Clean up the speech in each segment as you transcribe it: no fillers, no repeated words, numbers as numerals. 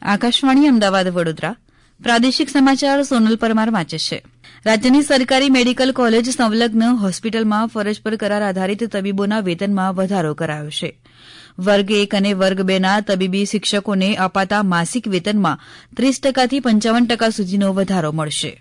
આકાશવાણી અમદાવાદ વડોદરા પ્રાદેશિક સમાચાર સોનલ પરમાર વાંચે છે. રાજ્યની સરકારી મેડિકલ કોલેજ સંલગ્ન હોસ્પિટલમાં ફરજ પર કરાર આધારિત તબીબોના વેતનમાં વધારો કરાયો છે. વર્ગ 1 અને વર્ગ 2 ના તબીબી શિક્ષકોને અપાતા માસિક વેતનમાં 30% થી 55% સુધીનો વધારો મળશે.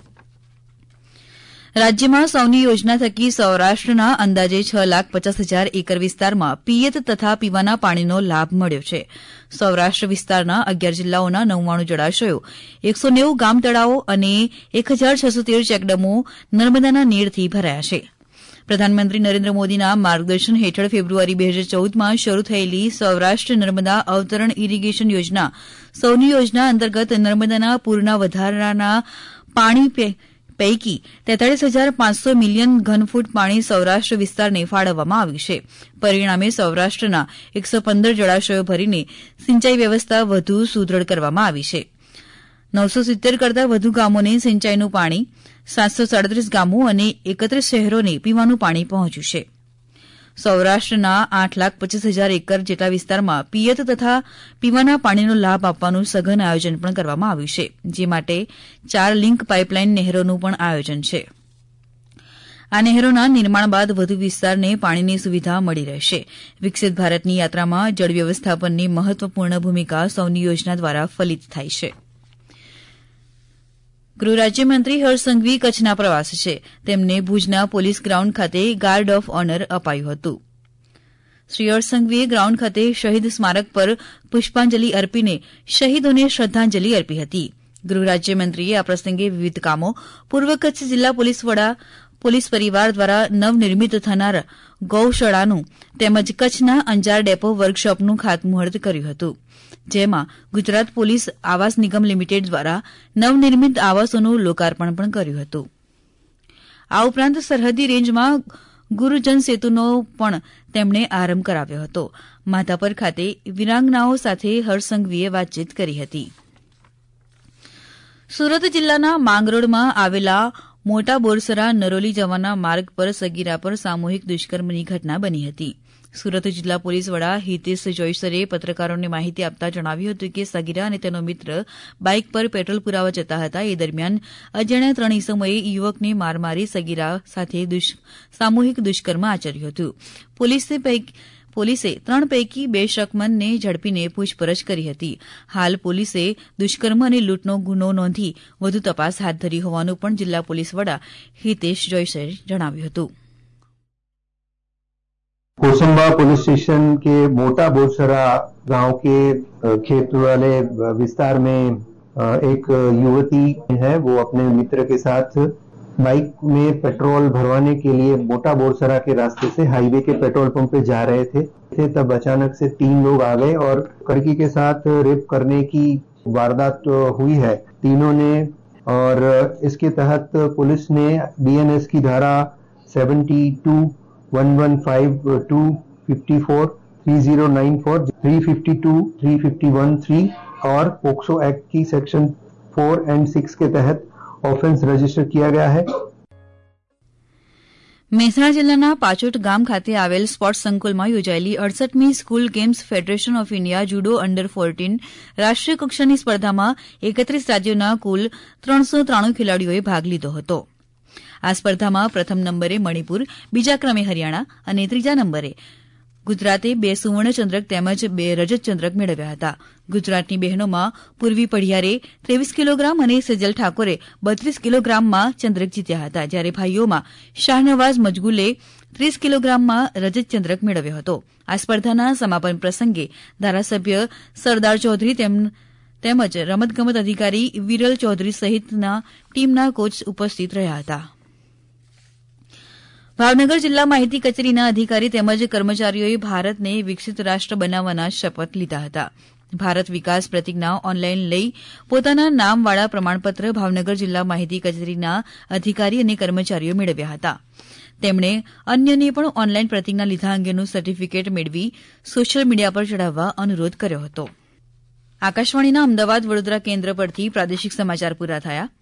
રાજ્યમાં સૌની યોજના થકી સૌરાષ્ટ્રના અંદાજે 6,50,000 એકર વિસ્તારમાં પિયત તથા પીવાના પાણીનો લાભ મળ્યો છે. સૌરાષ્ટ્ર વિસ્તારના 11 જિલ્લાઓના 99 જળાશયો, 190 ગામ તળાવો અને 1,613 ચેકડેમો નર્મદાના નીરથી ભરાયા છે. પ્રધાનમંત્રી નરેન્દ્ર મોદીના માર્ગદર્શન હેઠળ ફેબ્રુઆરી 2014માં શરૂ થયેલી સૌરાષ્ટ્ર નર્મદા અવતરણ ઇરીગેશન યોજના સૌની યોજના અંતર્ગત નર્મદાના પૂરના વધારાના પાણી પૈકી 43,500 મિલિયન ઘનફૂટ પાણી સૌરાષ્ટ્ર વિસ્તારને ફાળવવામાં આવ્યું છે. પરિણામે સૌરાષ્ટ્રના 115 જળાશયો ભરીને સિંચાઈ વ્યવસ્થા વધુ સુદૃઢ કરવામાં આવી છે. 970 કરતાં વધુ ગામોને સિંચાઈનું પાણી, 737 ગામો અને 31 શહેરોને પીવાનું પાણી પહોંચ્યું છે. સૌરાષ્ટ્રના 8,25,000 એકર જેટલા વિસ્તારમાં પિયત તથા પીવાના પાણીનો લાભ આપવાનું સઘન આયોજન પણ કરવામાં આવ્યું છે, જે માટે 4 લિંક પાઇપલાઇન નહેરોનું પણ આયોજન છે. આ નહેરોના નિર્માણ બાદ વધુ વિસ્તારને પાણીની સુવિધા મળી રહેશે. વિકસિત ભારતની યાત્રામાં જળ વ્યવસ્થાપનની મહત્વપૂર્ણ ભૂમિકા સૌની યોજના દ્વારા ફલિત થાય છે. ગૃહ રાજ્યમંત્રી હર્ષ સંઘવી કચ્છના પ્રવાસે છે. તેમને ભુજના પોલીસ ગ્રાઉન્ડ ખાતે ગાર્ડ ઓફ ઓનર અપાયું હતું. શ્રી હર્ષ સંઘવીએ ગ્રાઉન્ડ ખાતે શહીદ સ્મારક પર પુષ્પાંજલિ અર્પીને શહીદોને શ્રદ્ધાંજલિ અર્પી હતી. ગૃહ રાજ્યમંત્રીએ આ પ્રસંગે વિવિધ કામો, પૂર્વ કચ્છ જિલ્લા પોલીસ વડા પોલીસ પરિવાર દ્વારા નવનિર્મિત થનાર ગૌશાળાનું તેમજ કચ્છના અંજાર ડેપો વર્કશોપનું ખાતમુહૂર્ત કર્યું હતું, જેમાં ગુજરાત પોલીસ આવાસ નિગમ લિમિટેડ દ્વારા નવનિર્મિત આવાસોનું લોકાર્પણ પણ કર્યું હતું. આ ઉપરાંત સરહદી રેન્જમાં ગુરુજન સેતુનો પણ તેમણે આરંભ કરાવ્યો હતો. માધાપર ખાતે વિરાંગનાઓ સાથે હર્ષ સંઘવીએ વાતચીત કરી હતી. સુરત જિલ્લાના માંગરોળમાં આવેલા મોટા બોરસરા નરોલી જવાના માર્ગ પર સગીરા પર સામૂહિક દુષ્કર્મની ઘટના બની હતી. સુરત જિલ્લા પોલીસ વડા હિતેશ જોઈસરે પત્રકારોને માહિતી આપતા જણાવ્યું હતું કે સગીરા અને તેનો મિત્ર બાઇક પર પેટ્રોલ પુરાવા જતા હતા. એ દરમિયાન અજાણ્યા 3 ઇસમોએ યુવકને માર મારી સગીરા સાથે સામૂહિક દુષ્કર્મ આચર્યું હતું. પોલીસે 3 પૈકી 2 શકમનને ઝડપીને પૂછપરછ કરી હતી. હાલ પોલીસે દુષ્કર્મ અને લૂંટનો ગુનો નોંધી વધુ તપાસ હાથ ધરી હોવાનું પણ જિલ્લા પોલીસ વડા હિતેશ જોઈસરે જણાવ્યું હતું. कोसंबा पुलिस स्टेशन के मोटा बोरसरा गांव के खेत वाले विस्तार में एक युवती है, वो अपने मित्र के साथ बाइक में पेट्रोल भरवाने के लिए मोटा बोरसरा के रास्ते से हाईवे के पेट्रोल पंप पे जा रहे थे. तब अचानक से 3 लोग आ गए और लड़की के साथ रेप करने की वारदात हुई है तीनों ने. और इसके तहत पुलिस ने BNS की धारा 72, 115, 254, 3094, 352, 351(3) और पोक्सो एक्ट की सेक्शन 4 और 6 के तहत ऑफेंस रजिस्टर किया गया है. મહેસાણા જિલ્લાના પાચોટ ગામ ખાતે આવેલ સ્પોર્ટ્સ સંકુલમાં યોજાયેલી 68મી school games federation of India judo under 14 રાષ્ટ્રીય કક્ષાની સ્પર્ધામાં 31 રાજ્યોના કુલ 393 ખેલાડીઓએ ભાગ લીધો હતો. આ સ્પર્ધામાં પ્રથમ નંબરે મણિપુર, બીજા ક્રમે હરિયાણા અને ત્રીજા નંબરે ગુજરાતે 2 સુવર્ણચંદ્રક તેમજ 2 રજતચંદ્રક મેળવ્યા હતા. ગુજરાતની બહેનોમાં પૂર્વી પઢિયારે 23 કિલોગ્રામ અને સેજલ ઠાકોરે 32 કિલોગ્રામમાં ચંદ્રક જીત્યા હતા, જ્યારે ભાઈઓમાં શાહનવાઝ મજગુલે 30 કિલોગ્રામમાં રજતચંદ્રક મેળવ્યો હતો. આ સ્પર્ધાના સમાપન પ્રસંગે ધારાસભ્ય સરદાર ચૌધરી તેમજ રમતગમત અધિકારી વિરલ ચૌધરી સહિતના ટીમના કોચ ઉપસ્થિત રહ્યા હતા. ભાવનગર જિલ્લા માહિતી કચેરીના અધિકારી તેમજ કર્મચારીઓએ ભારતને વિકસિત રાષ્ટ્ર બનાવવાના શપથ લીધા હતા. ભારત વિકાસ પ્રતિજ્ઞા ઓનલાઈન લઈ પોતાના નામવાળા પ્રમાણપત્ર ભાવનગર જિલ્લા માહિતી કચેરીના અધિકારી અને કર્મચારીઓ મેળવ્યા હતા. તેમણે અન્યને પણ ઓનલાઈન પ્રતિજ્ઞા લીધા અંગેનું સર્ટિફિકેટ મેળવી સોશિયલ મીડિયા પર ચડાવવા અનુરોધ કર્યો હતો. આકાશવાણીના અમદાવાદ વડોદરા કેન્દ્ર પરથી પ્રાદેશિક સમાચાર પૂરા થયા.